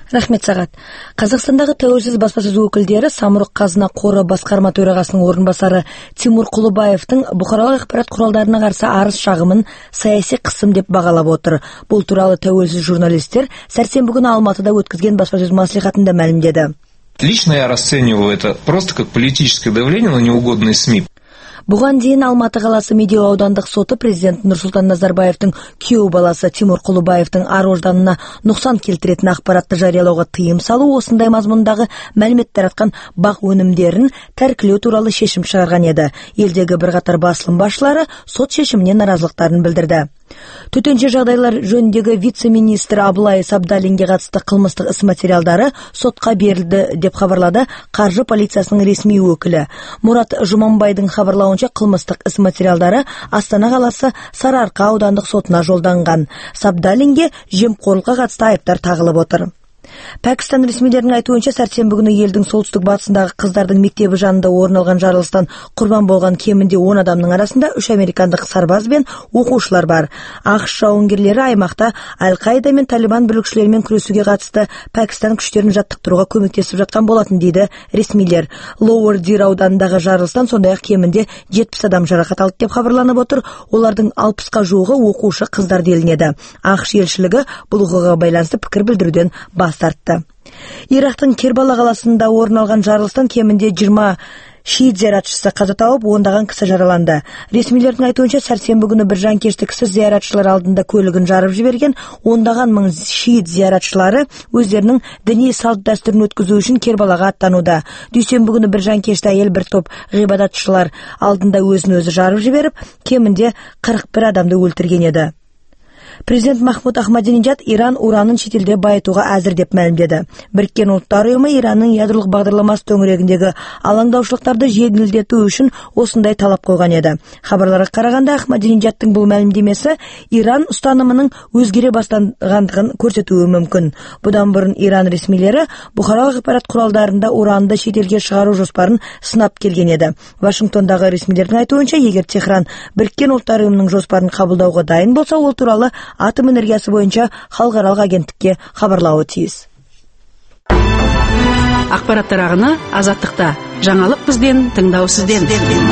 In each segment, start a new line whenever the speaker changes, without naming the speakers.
Рахмет сағат. Қазақстандағы тәуелсіз баспасөз өкілдері Самұрық Қазына қоры басқарма төрағасының орынбасары Тимур Құлыбаевтың бұқаралық ақпарат құралдарына қарсы арыз шағымын саяси қысым деп бағалап отыр. Бұл туралы тәуелсіз журналистер сәрсенбі күні Алматыда өткізген баспасөз маслихатында мәлімдеді.
Лично я расцениваю это просто как политическое давление на неугодные СМИ.
Бұған дейін Алматы қаласы Медеу аудандық соты президент Нұрсұлтан Назарбаевтың күйеу баласы Тимур Құлыбаевтың ар-ожданына нұқсан келтіретін ақпаратты жариялауға тыйым салу, осындай мазмұндағы мәлімет таратқан бақ өнімдерін тәркілеу туралы шешім шығарған еді. Елдегі бірқатар басылым басшылары сот шешіміне наразылықтарын білдірді. Төтенше жағдайлар жөніндегі вице-министр Абылай Сабдалинге қатысты қылмыстық іс материалдары сотқа берілді деп хабарлады қаржы полициясының ресми өкілі. Мұрат Жұманбайдың хабарлауынша қылмыстық іс материалдары Астана қаласы Сарыарқа аудандық сотына жолданған. Сабдалинге жемқорлыққа қатысты айыптар тағылып отыр. Пәкістан ресмилерінің айтуынша сәрсенбі күні елдің солтүстік батысындағы қыздардың мектебі жанында орын алған жарылыстан құрбан болған кемінде 10 адамның арасында 3 американдық сарбаз бен оқушылар бар. ақш жауынгерлері аймақта Аль-Қаида мен Талибан бүлікшілерімен күресуге қатысты Пәкістан күштерін жаттықтыруға көмектесіп жатқан болатын дейді ресмилер. Лоуэр Дир ауданындағы жарылыстан сондай-ақ кемінде 70 адам жарақат алды деп хабарланып отыр. Олардың 60-қа жуығы оқушы қыздар делінеді. ақш елшілігі бұл оқиғаға байланысты пікір білдіруден бас тартты. Ирактың Кербала қаласында орын алған жарылыстан кемінде 20 шиит зияратшысы қаза тауып, ондаған кісі жараланды. Ресмилердің айтуынша сәрсенбі күні бір жанкешті кісі зияратшылар алдында көлігін жарып жіберген. Ондаған мың шиит зияратшылары өздерінің діни салт дәстүрін өткізу үшін Кербалаға аттануда. Дүйсенбі күні бір жанкешті әйел бір топ ғибадатшылар алдында өзін-өзі жарып жіберіп, кемінде 41 адамды өлтірген еді. Президент Махмуд Ахмадинеджад Иран уранын шетелде байытуға әзір деп мәлімдеді. Біріккен ұлттар ұйымы Иранның ядролық бағдарламасы төңірегіндегі алаңдаушылықтарды жеңілдету үшін осындай талап қойған еді. Хабарларға қарағанда Ахмадинеджадтың бұл мәлімдемесі Иран ұстанымының өзгере бастағандығын көрсетуі мүмкін. Бұдан бұрын Иран ресмилері бұқаралық ақпарат құралдарында уранды шетелге шығару жоспарын сынап келген еді. Вашингтондағы ресмилердің айтуынша, егер Техран Біріккен ұлттар ұйымының жоспарын қабылдауға дайын болса, ол туралы атом энергиясы бойынша халықаралық агенттікке хабарлауы тиіс.
Ақпараттар ағыны Азаттықта. Жаңалық бізден, тыңдау сізден.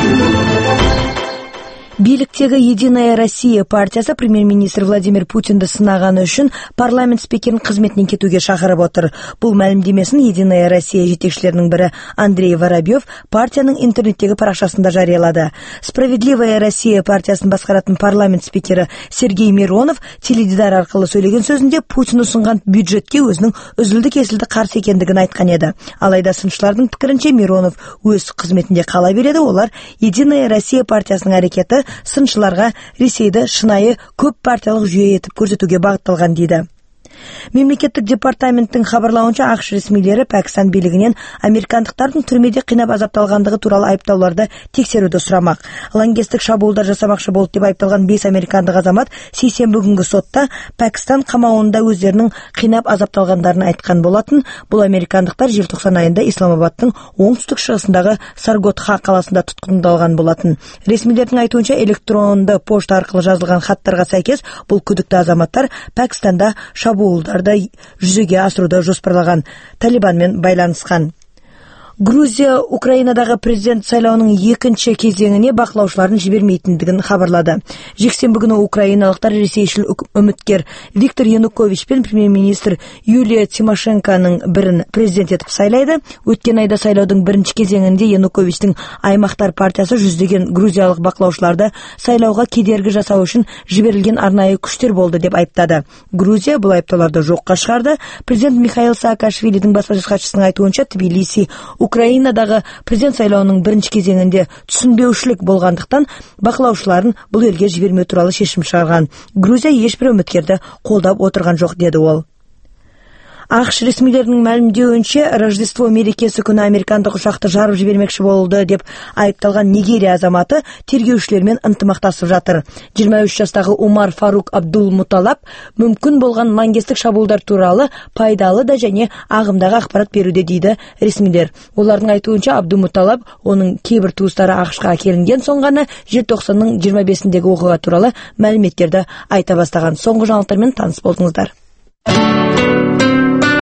Биліктегі Единая Россия партиясы премьер-министр Владимир Путинді сынағаны үшін парламент спикерін қызметінен кетуге шақырып отыр. Бұл мәлімдемесін Единая Россия жетекшілерінің бірі Андрей Воробьев партияның интернеттегі парақшасында жариялады. Справедливая Россия партиясын басқаратын парламент спикері Сергей Миронов теледидар арқылы сөйлеген сөзінде Путин ұсынған бюджетке өзінің үзілді-кесілді қарсы екендігін айтқан еді. Алайда сыншылардың пікірінше Миронов өз қызметінде қала береді. Олар Единая Россия партиясының әрекеті сыншыларға Ресейді шынайы көп партиялық жүйе етіп көрсетуге бағытталған дейді. Мемлекеттік департаменттің хабарлауынша, ақш ресмилері Пәкістан билігінен американдықтардың түрмеде қинап азапталғандығы туралы айыптауларды тексеруді сұрамақ. Лаңкестік шабуылдар жасамақшы болды деп айыпталған 5 американдық азамат сейсенбі күнгі сотта Пәкістан қамауында өздерінің қинап азапталғандарын айтқан болатын. Бұл американдықтар желтоқсан айында Исламабадтың оңтүстік шығысындағы Саргодха қаласында тұтқындалған болатын. Ресмилердің айтуынша, электронды пошта арқылы жазылған хаттарға сәйкес бұл күдікті азаматтар Пәкістанда шабуылдарды жүзеге асыруды жоспарлаған Талибанмен байланысқан. Грузия Украинадағы президент сайлауының екінші кезеңіне бақылаушыларын жібермейтіндігін хабарлады. Жексенбі күні украиналықтар ресейшіл үміткер Виктор Янукович пен премьер-министр Юлия Тимошенконың бірін президент етіп сайлайды. Өткен айда сайлаудың бірінші кезеңінде Януковичтің аймақтар партиясы жүздеген грузиялық бақылаушыларды сайлауға кедергі жасау үшін жіберілген арнайы күштер болды деп айыптады. Грузия бұл айыптауларды жоққа шығарды. Президент Михаил Саакашвилидің баспасөз хатшысының айтуынша, Тбилиси Украинадағы президент сайлауының бірінші кезеңінде түсінбеушілік болғандықтан бақылаушыларын бұл елге жібермеу туралы шешім шығарған. Грузия ешбір үміткерді қолдап отырған жоқ, деді ол. ақш ресмилерінің мәлімдеуінше, Рождество мерекесі күні американдық ұшақты жарып жібермекші болды деп айыпталған Нигерия азаматы тергеушілермен ынтымақтасып жатыр. 23 жастағы Умар Фарук Абдул Муталаб мүмкін болған лаңкестік шабуылдар туралы пайдалы да және ағымдағы ақпарат беруде, дейді ресмилер. Олардың айтуынша, Абдул Муталаб оның кейбір туыстары ақшқа әкелінген соң ғана желтоқсанның 25-дегі оқиға туралы мәліметтерді айта бастаған. Соңғы жаңалықтармен таныс болдыңыздар.